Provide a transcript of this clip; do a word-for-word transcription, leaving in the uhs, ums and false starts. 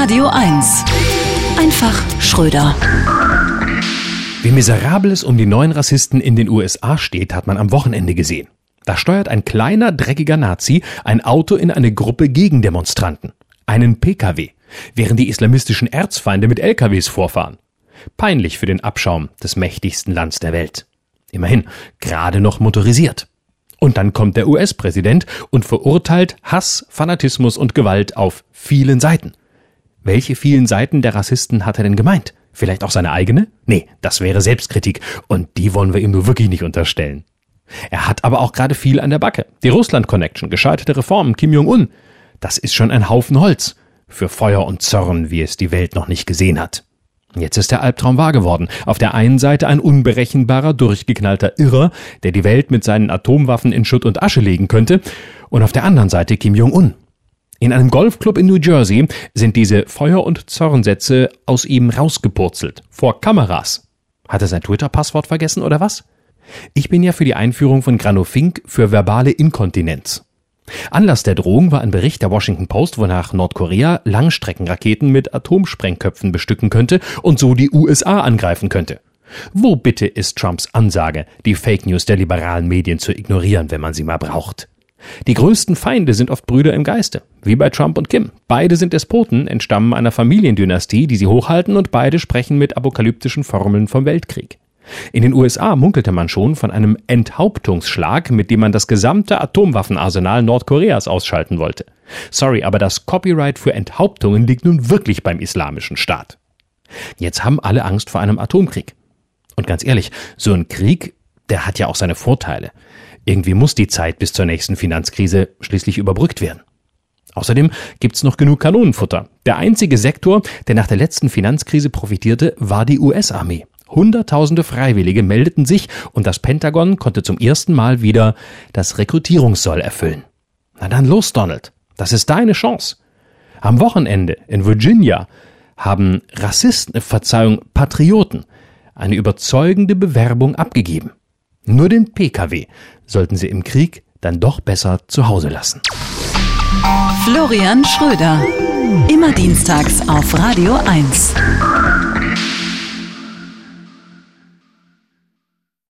Radio eins. Einfach Schröder. Wie miserabel es um die neuen Rassisten in den U S A steht, hat man am Wochenende gesehen. Da steuert ein kleiner, dreckiger Nazi ein Auto in eine Gruppe Gegendemonstranten. Einen P K W, während die islamistischen Erzfeinde mit L K Ws vorfahren. Peinlich für den Abschaum des mächtigsten Landes der Welt. Immerhin, gerade noch motorisiert. Und dann kommt der U S-Präsident und verurteilt Hass, Fanatismus und Gewalt auf vielen Seiten. Welche vielen Seiten der Rassisten hat er denn gemeint? Vielleicht auch seine eigene? Nee, das wäre Selbstkritik und die wollen wir ihm nur wirklich nicht unterstellen. Er hat aber auch gerade viel an der Backe. Die Russland-Connection, gescheiterte Reformen, Kim Jong-un. Das ist schon ein Haufen Holz. Für Feuer und Zorn, wie es die Welt noch nicht gesehen hat. Jetzt ist der Albtraum wahr geworden. Auf der einen Seite ein unberechenbarer, durchgeknallter Irrer, der die Welt mit seinen Atomwaffen in Schutt und Asche legen könnte. Und auf der anderen Seite Kim Jong-un. In einem Golfclub in New Jersey sind diese Feuer- und Zornsätze aus ihm rausgepurzelt. Vor Kameras. Hat er sein Twitter-Passwort vergessen oder was? Ich bin ja für die Einführung von Granofink für verbale Inkontinenz. Anlass der Drohung war ein Bericht der Washington Post, wonach Nordkorea Langstreckenraketen mit Atomsprengköpfen bestücken könnte und so die U S A angreifen könnte. Wo bitte ist Trumps Ansage, die Fake News der liberalen Medien zu ignorieren, wenn man sie mal braucht? Die größten Feinde sind oft Brüder im Geiste, wie bei Trump und Kim. Beide sind Despoten, entstammen einer Familiendynastie, die sie hochhalten und beide sprechen mit apokalyptischen Formeln vom Weltkrieg. In den U S A munkelte man schon von einem Enthauptungsschlag, mit dem man das gesamte Atomwaffenarsenal Nordkoreas ausschalten wollte. Sorry, aber das Copyright für Enthauptungen liegt nun wirklich beim islamischen Staat. Jetzt haben alle Angst vor einem Atomkrieg. Und ganz ehrlich, so ein Krieg, der hat ja auch seine Vorteile. Irgendwie muss die Zeit bis zur nächsten Finanzkrise schließlich überbrückt werden. Außerdem gibt's noch genug Kanonenfutter. Der einzige Sektor, der nach der letzten Finanzkrise profitierte, war die U S-Armee. Hunderttausende Freiwillige meldeten sich und das Pentagon konnte zum ersten Mal wieder das Rekrutierungssoll erfüllen. Na dann los, Donald. Das ist deine Chance. Am Wochenende in Virginia haben Rassisten, Verzeihung, Patrioten eine überzeugende Bewerbung abgegeben. Nur den P K W sollten sie im Krieg dann doch besser zu Hause lassen. Florian Schröder. Immer dienstags auf Radio eins.